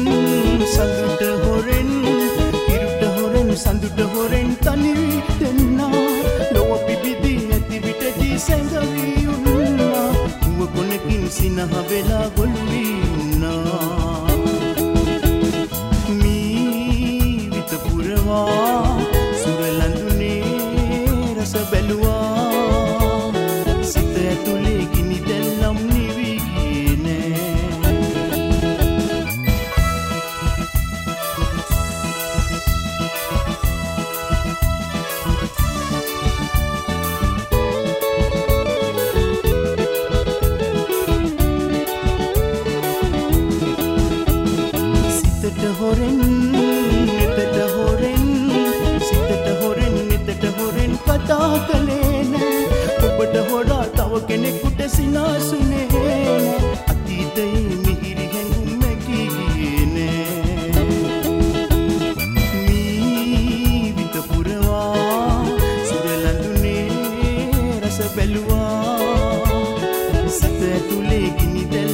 සඳුට හොරෙන් ඉරුට හොරෙන් සඳුට හොරෙන් තනි දෙන්නා ලොව පිබිදී ඇති විටදී සැඟවී උන්නා උව කොනකින් සිනහ වෙලා ගොළු වී උන්නා මී විත පුරවා සුරලඳුනේ රස බැලුවා සිත ඇතුලේ ගිනි දැල්ලම් නිවි ගියේ නෑ සිතට හොරෙන් නෙතට හොරෙන් සිතට හොරෙන් නෙතට හොරෙන් කතා කළේ නෑ ඔබට හොරා තව කෙනෙකුට සිනාසුනේ නෑ අතීතයේ මිහිරි හැඟුම් මැකී ගියේ නෑ මී විත පුරවා සුරලඳුනේ රස බැලුවා සත ඇතුලේ ගිනි